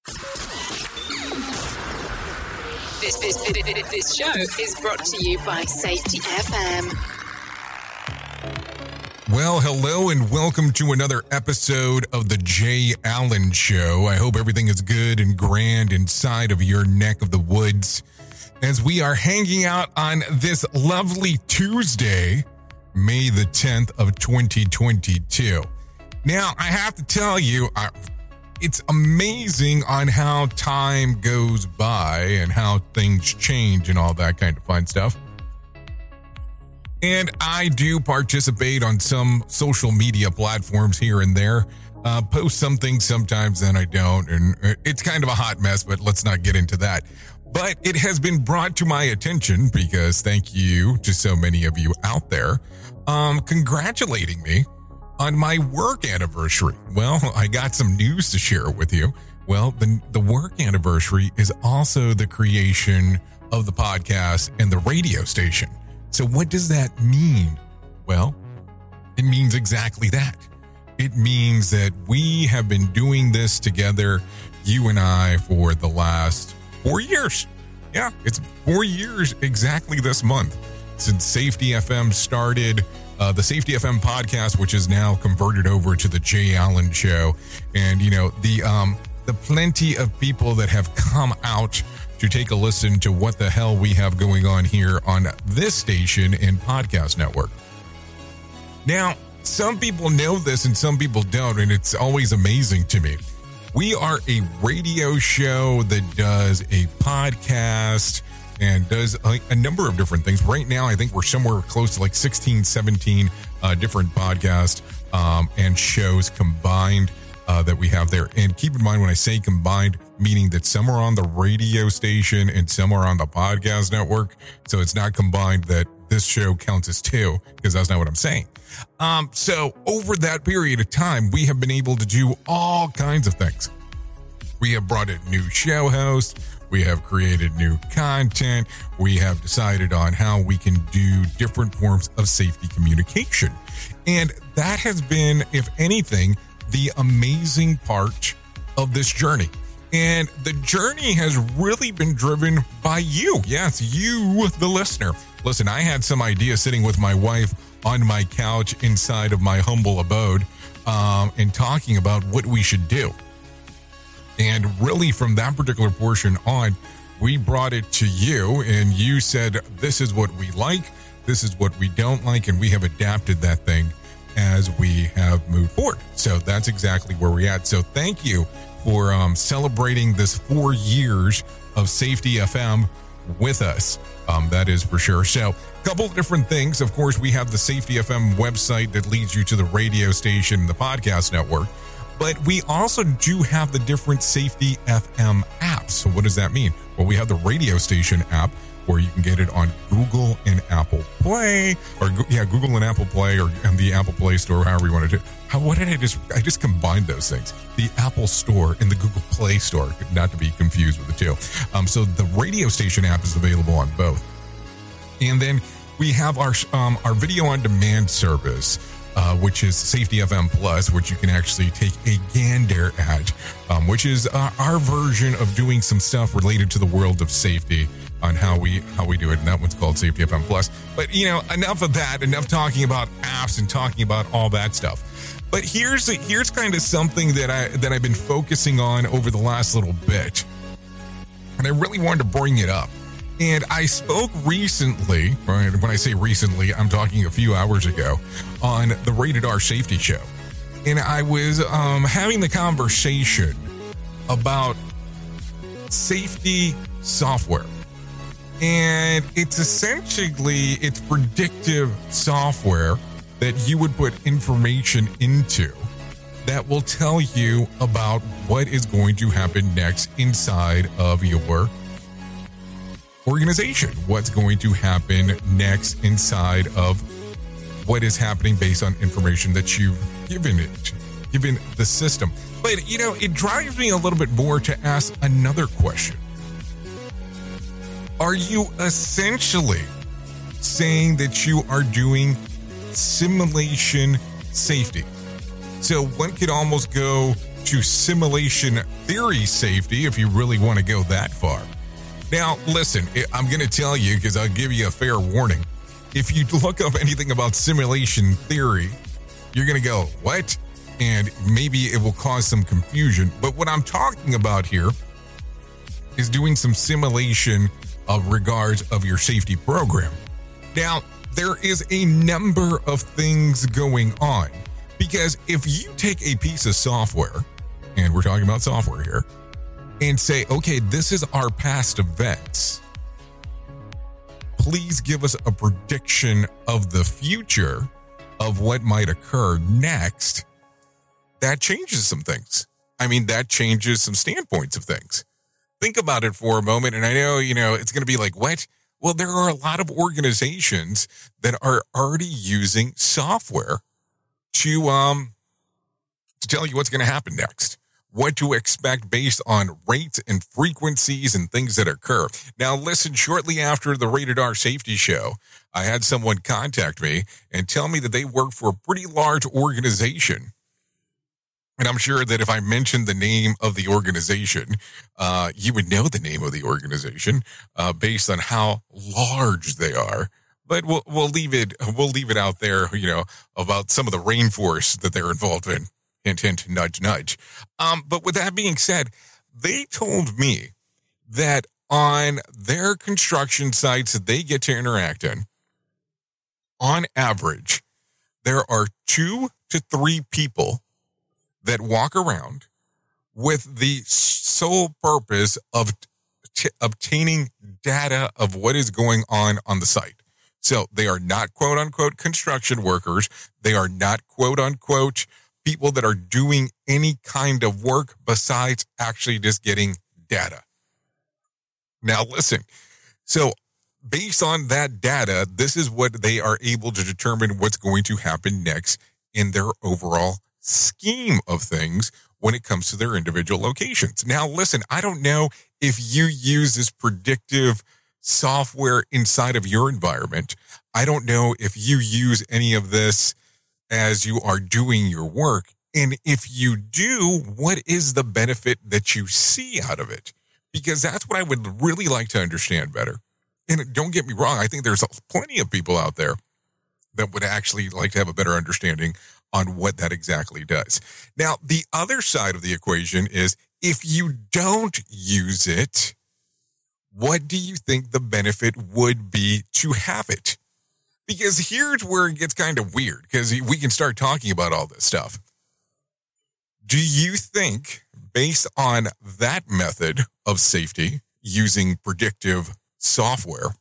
This show is brought to you by Safety FM. Well, hello and welcome to another episode of the Jay Allen Show. I hope everything is good and grand inside of your neck of the woods as we are hanging out on this lovely Tuesday, May the 10th of 2022. Now, I have to tell you, it's amazing on how time goes by and how things change and all that kind of fun stuff. And I do participate on some social media platforms here and there, post some things sometimes, then I don't. And it's kind of a hot mess, but let's not get into that. But it has been brought to my attention because thank you to so many of you out there congratulating me on my work anniversary. Well, I got some news to share with you. Well, the work anniversary is also the creation of the podcast and the radio station. So what does that mean? Well, it means exactly that. It means that we have been doing this together, you and I, for the last 4 years. Yeah, it's 4 years exactly this month since Safety FM started. The Safety FM podcast, which is now converted over to the Jay Allen Show. And, you know, the plenty of people that have come out to take a listen to what the hell we have going on here on this station and podcast network. Now, some people know this and some people don't, and it's always amazing to me. We are a radio show that does a podcast and does a number of different things. Right now, I think we're somewhere close to like 16, 17 different podcasts and shows combined that we have there. And keep in mind, when I say combined, meaning that some are on the radio station and some are on the podcast network. So it's not combined that this show counts as two, because that's not what I'm saying. So over that period of time, we have been able to do all kinds of things. We have brought in new show hosts. We have created new content. We have decided on how we can do different forms of safety communication. And that has been, if anything, the amazing part of this journey. And the journey has really been driven by you. Yes, you, the listener. Listen, I had some idea sitting with my wife on my couch inside of my humble abode and talking about what we should do. And really, from that particular portion on, we brought it to you, and you said, this is what we like, this is what we don't like, and we have adapted that thing as we have moved forward. So that's exactly where we're at. So thank you for celebrating this 4 years of Safety FM with us. That is for sure. So a couple of different things. Of course, we have the Safety FM website that leads you to the radio station and the podcast network. But we also do have the different Safety FM apps. So what does that mean? Well, we have the radio station app where you can get it on Google and Apple Play, or Google and Apple Play, or the Apple Play Store, however you want to do. I just combined those things. The Apple Store and the Google Play Store, not to be confused with the two. So the radio station app is available on both. And then we have our video on demand service, which is Safety FM Plus, which you can actually take a gander at, which is our version of doing some stuff related to the world of safety on how we do it. And that one's called Safety FM Plus. But, you know, enough of that, enough talking about apps and talking about all that stuff. But here's kind of something that I've been focusing on over the last little bit. And I really wanted to bring it up. And I spoke recently, right? When I say recently, I'm talking a few hours ago, on the Rated R Safety Show. And I was having the conversation about safety software. And it's predictive software that you would put information into that will tell you about what is going to happen next inside of your organization, what's going to happen next inside of what is happening based on information that you've given the system. But, you know, it drives me a little bit more to ask another question. Are you essentially saying that you are doing simulation safety? So one could almost go to simulation theory safety if you really want to go that far. Now, listen, I'm going to tell you because I'll give you a fair warning. If you look up anything about simulation theory, you're going to go, what? And maybe it will cause some confusion. But what I'm talking about here is doing some simulation of regards of your safety program. Now, there is a number of things going on because if you take a piece of software, and we're talking about software here, and say, okay, this is our past events. Please give us a prediction of the future of what might occur next. That changes some things. I mean, that changes some standpoints of things. Think about it for a moment. And I know, it's going to be like, what? Well, there are a lot of organizations that are already using software to tell you what's going to happen next, what to expect based on rates and frequencies and things that occur. Now, listen, shortly after the Rated R Safety Show, I had someone contact me and tell me that they work for a pretty large organization. And I'm sure that if I mentioned the name of the organization, you would know the name of the organization based on how large they are. But we'll leave it out there, about some of the rainforest that they're involved in. Hint, hint, nudge, nudge. But with that being said, they told me that on their construction sites that they get to interact in, on average, there are 2 to 3 people that walk around with the sole purpose of obtaining data of what is going on the site. So they are not quote unquote construction workers. They are not quote unquote people that are doing any kind of work besides actually just getting data. Now listen, so based on that data, this is what they are able to determine what's going to happen next in their overall scheme of things when it comes to their individual locations. Now, listen, I don't know if you use this predictive software inside of your environment. I don't know if you use any of this as you are doing your work. And if you do, what is the benefit that you see out of it? Because that's what I would really like to understand better. And don't get me wrong, I think there's plenty of people out there that would actually like to have a better understanding on what that exactly does. Now, the other side of the equation is if you don't use it, what do you think the benefit would be to have it? Because here's where it gets kind of weird, because we can start talking about all this stuff. Do you think, based on that method of safety, using predictive software,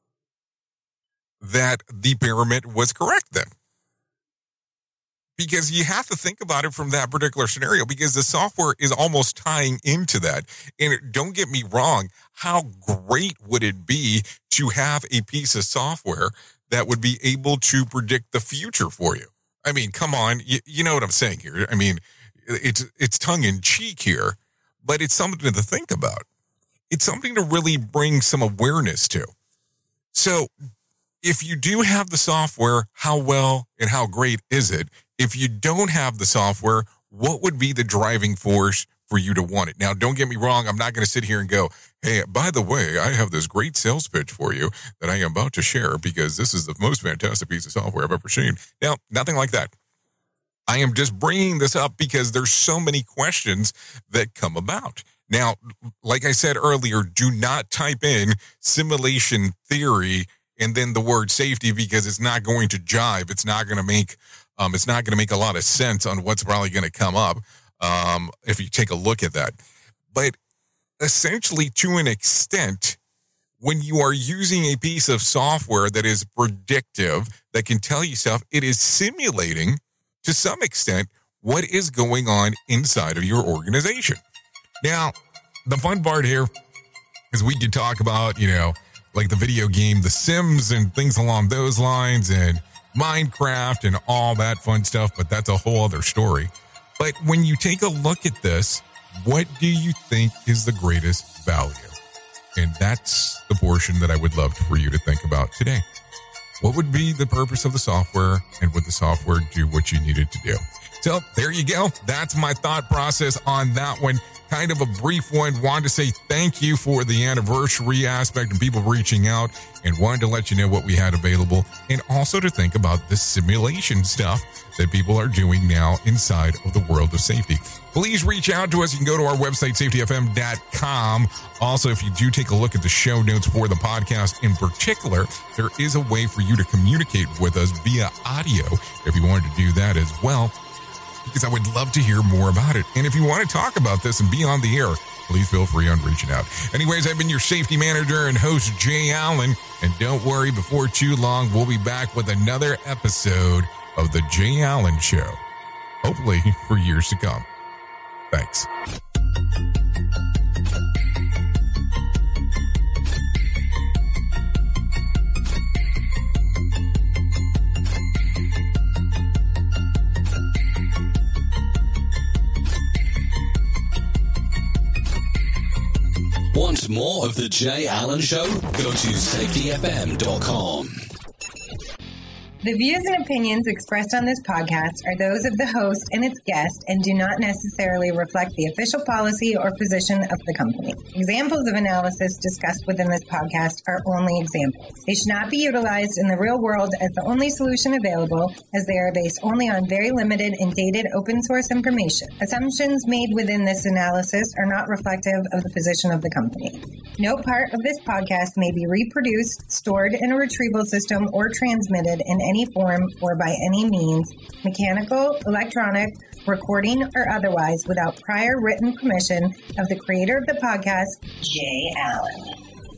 that the pyramid was correct then? Because you have to think about it from that particular scenario, because the software is almost tying into that. And don't get me wrong, how great would it be to have a piece of software that would be able to predict the future for you? I mean, come on, you know what I'm saying here. I mean, it's tongue in cheek here, but it's something to think about. It's something to really bring some awareness to. So if you do have the software, how well and how great is it? If you don't have the software, what would be the driving force for you to want it? Now, don't get me wrong. I'm not going to sit here and go, hey, by the way, I have this great sales pitch for you that I am about to share because this is the most fantastic piece of software I've ever seen. Now, nothing like that. I am just bringing this up because there's so many questions that come about. Now, like I said earlier, do not type in simulation theory and then the word safety, because it's not going to jive. It's not going to make a lot of sense on what's probably going to come up if you take a look at that. But essentially, to an extent, when you are using a piece of software that is predictive, that can tell you stuff, it is simulating to some extent what is going on inside of your organization. Now, the fun part here is we can talk about, like the video game The Sims and things along those lines, and Minecraft and all that fun stuff, but that's a whole other story. But when you take a look at this, what do you think is the greatest value? And that's the portion that I would love for you to think about today. What would be the purpose of the software, and would the software do what you needed to do? So there you go. That's my thought process on that one. Kind of a brief one. Wanted to say thank you for the anniversary aspect and people reaching out, and wanted to let you know what we had available, and also to think about the simulation stuff that people are doing now inside of the world of safety. Please reach out to us. You can go to our website, safetyfm.com. Also, if you do take a look at the show notes for the podcast in particular, there is a way for you to communicate with us via audio if you wanted to do that as well, because I would love to hear more about it. And if you want to talk about this and be on the air, please feel free on reaching out. Anyways, I've been your safety manager and host, Jay Allen. And don't worry, before too long, we'll be back with another episode of The Jay Allen Show. Hopefully for years to come. Thanks. Want more of The Jay Allen Show? Go to safetyfm.com. The views and opinions expressed on this podcast are those of the host and its guest and do not necessarily reflect the official policy or position of the company. Examples of analysis discussed within this podcast are only examples. They should not be utilized in the real world as the only solution available, as they are based only on very limited and dated open source information. Assumptions made within this analysis are not reflective of the position of the company. No part of this podcast may be reproduced, stored in a retrieval system, or transmitted in any form or by any means, mechanical, electronic, recording, or otherwise, without prior written permission of the creator of the podcast, Jay Allen.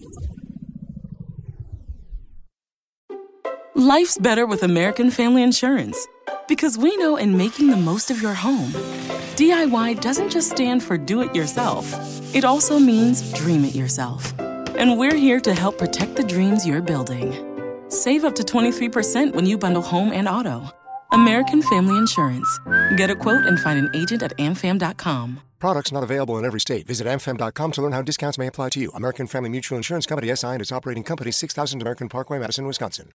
Life's better with American Family Insurance, because we know in making the most of your home, DIY doesn't just stand for do it yourself. It also means dream it yourself. And we're here to help protect the dreams you're building. Save up to 23% when you bundle home and auto. American Family Insurance. Get a quote and find an agent at amfam.com. Products not available in every state. Visit amfam.com to learn how discounts may apply to you. American Family Mutual Insurance Company, SI, and its operating company, 6000 American Parkway, Madison, Wisconsin.